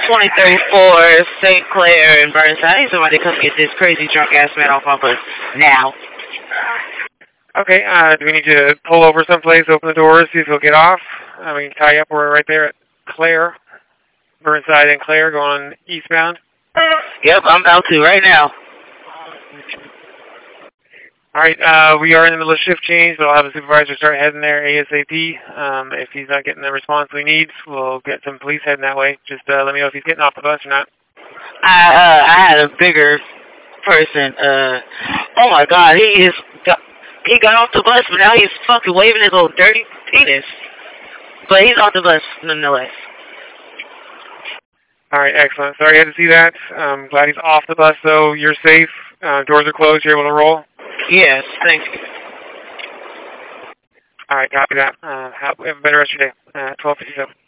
2034 St. Clair and Burnside. I need somebody to come get this crazy drunk ass man off my bus now. Okay, do we need to pull over someplace, open the doors, see if he'll get off? We can tie up. We're right there at Claire, Burnside and Claire, going eastbound. Yep, I'm about to right now. All right, we are in the middle of shift change, but I'll have the supervisor start heading there ASAP. If he's not getting the response we need, we'll get some police heading that way. Just let me know if he's getting off the bus or not. I had a bigger person. Oh my God, he got off the bus, but now he's fucking waving his old dirty penis. But he's off the bus nonetheless. All right, excellent. Sorry you had to see that. I'm glad he's off the bus, though. You're safe. Doors are closed. You're able to roll? Yes, thank you. All right, copy that. Have a better rest of your day. 12:57.